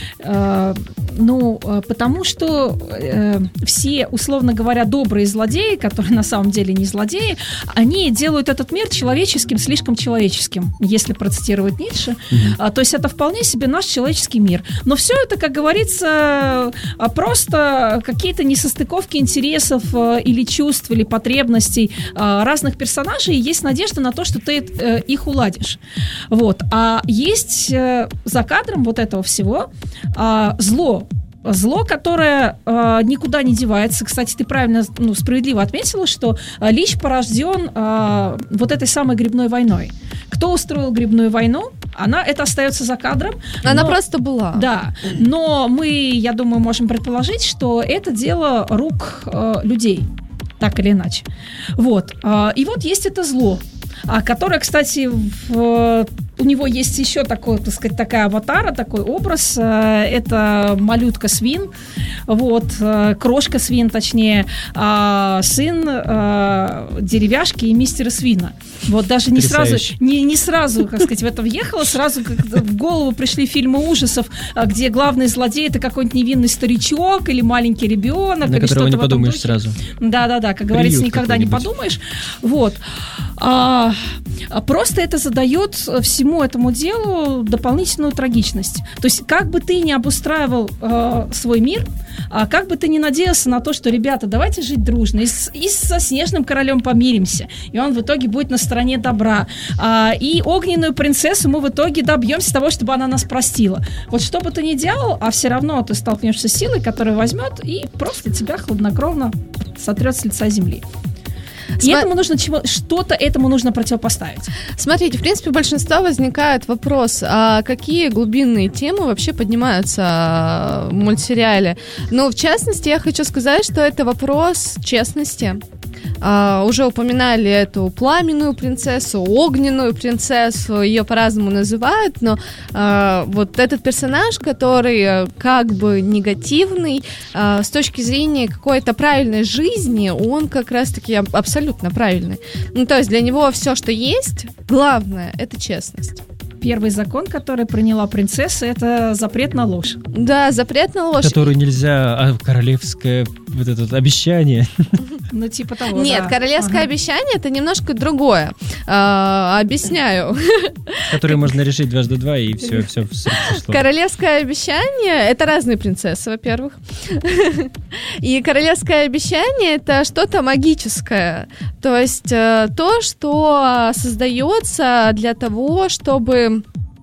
Ну, потому что все, условно говоря, добрые злодеи, которые на самом деле не злодеи, они делают этот мир человеческим, слишком человеческим, если процитировать Ницше. Mm-hmm. То есть это вполне себе наш человеческий мир. Но все это, как говорится, просто какие-то несостыковки интересов или чувств, или потребностей разных персонажей, и есть надежда на то, что ты э, их уладишь. Вот. А есть э, за кадром вот этого всего э, зло. Зло, которое э, никуда не девается. Кстати, ты правильно, ну, справедливо отметила, что э, Лич порожден э, вот этой самой грибной войной. Кто устроил грибную войну? Она, это остается за кадром. Она но, просто была. Да, но мы, я думаю, можем предположить, что это дело рук э, людей. Так или иначе. Вот. И вот есть это зло, которое, кстати, в, у него есть еще такой, так сказать, такая аватара, такой образ. Это малютка Свин, вот, крошка Свин, точнее, сын деревяшки и мистера Свина. Вот даже не сразу, не, не сразу, как сказать, в это въехала, сразу в голову пришли фильмы ужасов, где главный злодей — это какой-нибудь невинный старичок или маленький ребенок. На или которого что-то не подумаешь сразу. Да-да-да, как говорится, Приют никогда не подумаешь. Вот. А, просто это задает всему этому делу дополнительную трагичность. То есть как бы ты ни обустраивал э, свой мир, а как бы ты ни надеялся на то, что, ребята, давайте жить дружно, и, с, и со Снежным королем помиримся, и он в итоге будет на стороне добра, а, и огненную принцессу мы в итоге добьемся того, чтобы она нас простила. Вот что бы ты ни делал, а все равно ты столкнешься с силой, которая возьмет и просто тебя хладнокровно сотрет с лица земли. И Сма... этому нужно чего, что-то этому нужно противопоставить. Смотрите, в принципе, у большинства возникает вопрос, а какие глубинные темы вообще поднимаются в мультсериале? Ну, в частности, я хочу сказать, что это вопрос честности. Uh, уже упоминали эту пламенную принцессу, огненную принцессу, ее по-разному называют, но uh, вот этот персонаж, который uh, как бы негативный, uh, с точки зрения какой-то правильной жизни, он как раз-таки абсолютно правильный. Ну, то есть для него все, что есть, главное, это честность. Первый закон, который приняла принцесса, это запрет на ложь. Да, запрет на ложь. Который нельзя, а королевское вот это вот обещание. Ну, типа того, Нет, да. королевское ага. обещание — это немножко другое. А, объясняю. Который можно решить дважды два, и все, все сошло. Королевское обещание — это разные принцессы, во-первых. И королевское обещание — это что-то магическое. То есть то, что создается для того, чтобы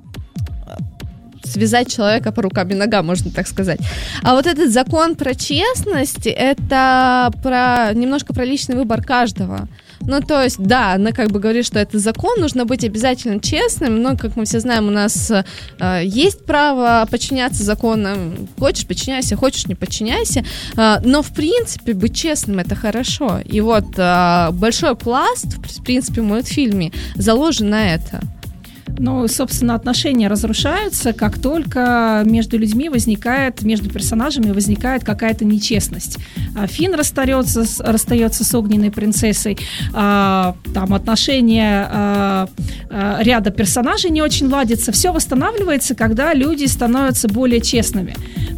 связать человека по рукам и ногам, можно так сказать. А вот этот закон про честность — это про немножко про личный выбор каждого. Ну, то есть, да, она как бы говорит, что это закон, нужно быть обязательно честным, но, как мы все знаем, у нас э, есть право подчиняться законам. Хочешь — подчиняйся, хочешь — не подчиняйся. Э, но, в принципе, быть честным — это хорошо. И вот э, большой пласт, в принципе, в мультфильме заложен на это. Ну, собственно, отношения разрушаются, как только между людьми возникает, между персонажами возникает какая-то нечестность. Финн расстается, расстается с огненной принцессой, там отношения ряда персонажей не очень ладятся. Все восстанавливается, когда люди становятся более честными.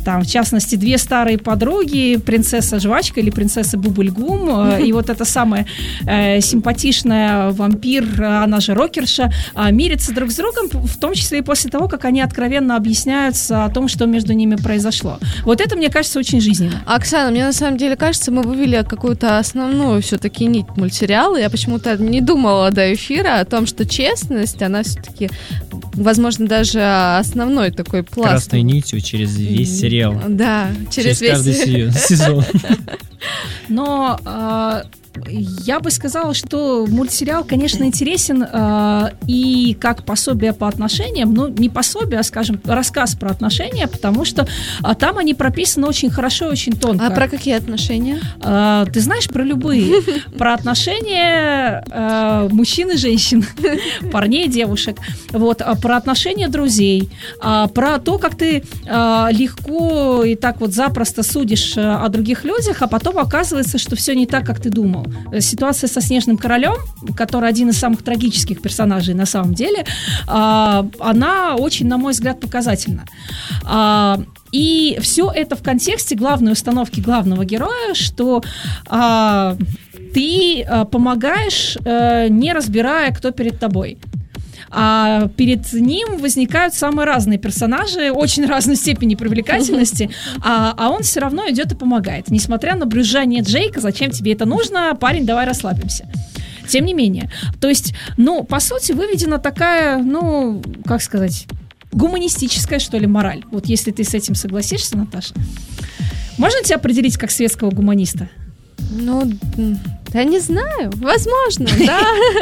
там, в частности, две старые подруги, принцесса Жвачка или принцесса Бубльгум, э, и вот эта самая э, симпатичная вампир, она же рокерша, э, мирятся друг с другом, в том числе и после того, как они откровенно объясняются о том, что между ними произошло. Вот это, мне кажется, очень жизненно. Оксана, мне на самом деле кажется, мы вывели какую-то основную все-таки нить мультсериала. Я почему-то не думала до эфира о том, что честность, она все-таки, возможно, даже основной такой пласт. Красной нитью через весь сериал. Да, через, Через весь каждый се- сезон. Но э, я бы сказала, что мультсериал, конечно, интересен э, и как пособие по отношениям, ну, не пособие, а, скажем, рассказ про отношения, потому что э, там они прописаны очень хорошо и очень тонко. А про какие отношения? Э, ты знаешь, про любые. Про отношения э, мужчин и женщин, парней и девушек. Вот, а про отношения друзей, а про то, как ты э, легко и так вот запросто судишь э, о других людях, а потом оказывается, что все не так, как ты думал. Ситуация со Снежным королем, который один из самых трагических персонажей на самом деле, а, она очень, на мой взгляд, показательна. А, и все это в контексте главной установки главного героя, что а, ты а, помогаешь, а, не разбирая, кто перед тобой. А перед ним возникают самые разные персонажи, очень разной степени привлекательности, а, а он все равно идет и помогает. Несмотря на брюзжание Джейка, зачем тебе это нужно, парень, давай расслабимся. Тем не менее, то есть, ну, по сути, выведена такая, ну, как сказать, гуманистическая, что ли, мораль. Вот если ты с этим согласишься, Наташа. Можно тебя определить как светского гуманиста? Ну, да не знаю, возможно, да.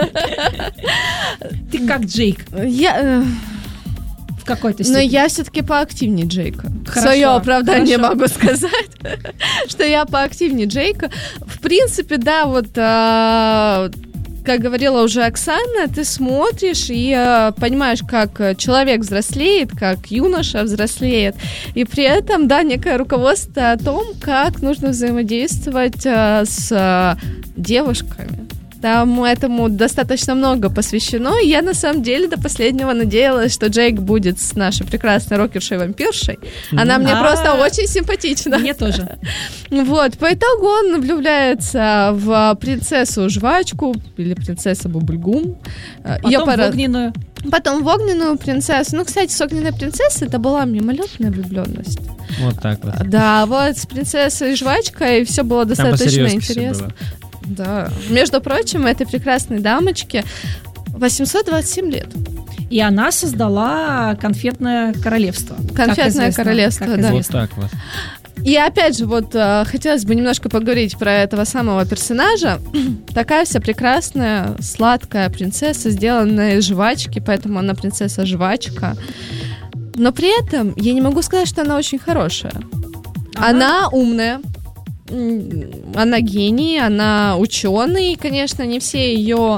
Ты как Джейк Я... в какой-то Но степени. я все-таки поактивнее Джейка. Хорошо, Свое оправдание хорошо. могу сказать, что я поактивнее Джейка. В принципе, да, вот... а, как говорила уже Оксана, ты смотришь и э, понимаешь, как человек взрослеет, как юноша взрослеет, и при этом, да, некое руководство о том, как нужно взаимодействовать э, с э, девушками. Там этому достаточно много посвящено, и я на самом деле до последнего надеялась, что Джейк будет с нашей прекрасной рокершей-вампиршей. Она мне А-а-а. просто очень симпатична. Мне тоже. Вот, по итогу он влюбляется в принцессу Жвачку или принцессу Бубльгум. Потом в огненную. Потом в огненную принцессу. Ну, кстати, с огненной принцессой это была мимолетная влюбленность. Вот так вот. Да, вот с принцессой Жвачкой все было Там достаточно по-серьезки всё интересно. было. Да. Между прочим, этой прекрасной дамочке восемьсот двадцать семь лет. И она создала конфетное королевство. как Конфетное известно, королевство, как да. Вот известно. так вот. И опять же, вот э, хотелось бы немножко поговорить про этого самого персонажа. Такая вся прекрасная, сладкая принцесса, сделанная из жвачки, поэтому она принцесса-жвачка. Но при этом я не могу сказать, что она очень хорошая. Ага. Она умная, м, она гений, она ученый. Конечно, не все ее,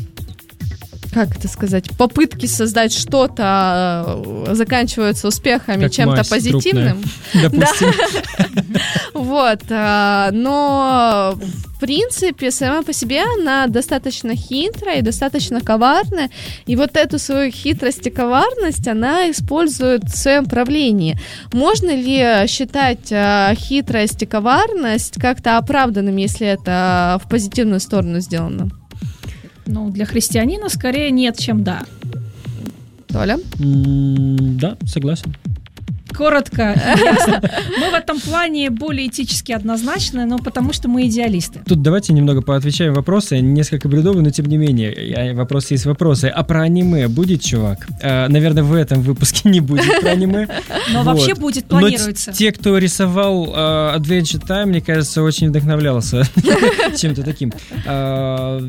как это сказать, попытки создать что-то э, заканчиваются успехами, Как чем-то мазь позитивным. Допустим. Вот, а, но в принципе сама по себе она достаточно хитрая и достаточно коварная, и вот эту свою хитрость и коварность она использует в своем правлении. Можно ли считать а, хитрость и коварность как-то оправданным, если это в позитивную сторону сделано? Ну, для христианина скорее нет, чем да. Толя? М, Да, согласен. Коротко и ясно. Мы в этом плане более этически однозначны, но потому что мы идеалисты. Тут давайте немного поотвечаем вопросы. Несколько бредовые, но тем не менее. Я- Вопросы есть вопросы. А про аниме будет, чувак? А, наверное, в этом выпуске не будет про аниме. Но Вот. вообще будет, Но планируется. те, кто рисовал а, Adventure Time, мне кажется, очень вдохновлялся чем-то таким. А,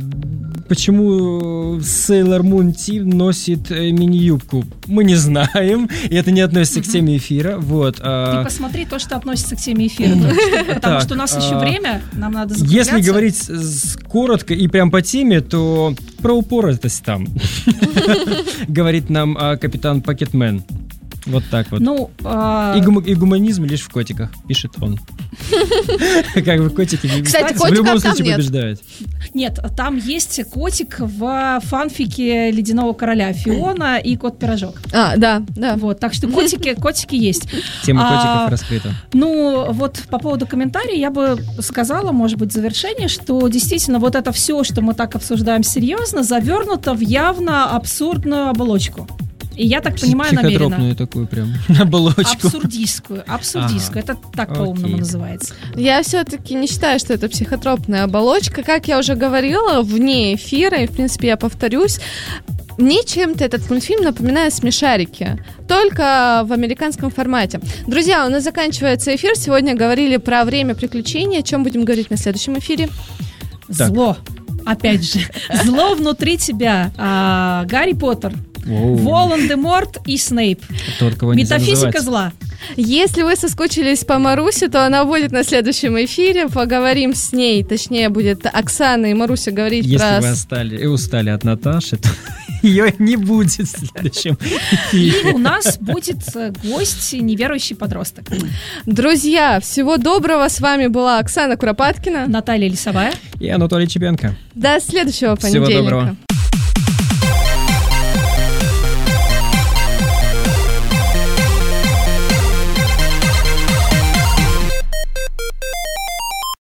Почему Sailor Moon Team носит э, мини-юбку? Мы не знаем, и это не относится к теме эфира. Вот. Ты а, посмотри то, что относится к теме эфира. Потому Так, что у нас еще а, время, нам надо закругляться. Если говорить с- с- коротко и прям по теме, то про упоротость там, говорит нам а, капитан Покетмен. Вот так вот. Ну, а, И, гум- и гуманизм лишь в котиках, пишет он. Как бы котики не- Кстати, в котиков любом там случае нет. побеждают. нет, там есть котик в фанфике «Ледяного короля» Фиона и кот-пирожок. А, да, да. Вот, так что котики, котики есть. Тема А, котиков раскрыта. Ну, вот по поводу комментариев я бы сказала, может быть, в завершение, что действительно вот это все, что мы так обсуждаем серьезно, завернуто в явно абсурдную оболочку. И я так понимаю намеренно. Психотропную такую прям оболочку. Абсурдистскую, абсурдистскую. Это так по-умному Окей. называется. Я все-таки не считаю, что это психотропная оболочка. Как я уже говорила, вне эфира, и, в принципе, я повторюсь, мне чем-то этот мультфильм напоминает «Смешарики», только в американском формате. Друзья, у нас заканчивается эфир. Сегодня говорили про время приключений. О чем будем говорить на следующем эфире? Так. Зло. Опять же. Зло внутри тебя. А, Гарри Поттер, Воу. Волан-де-Морт и Снейп. Тот, кого нельзя Метафизика называть. зла. Если вы соскучились по Марусе, то она будет на следующем эфире. Поговорим с ней. Точнее, будет Оксана и Маруся говорить Если про... вы остали, и устали от Наташи, то ее не будет в следующем эфире. И у нас будет э, гость, неверующий подросток. Друзья, всего доброго. С вами была Оксана Куропаткина. Наталья Лисовая. И Анатолий Чебенко. До следующего Всего понедельника. доброго.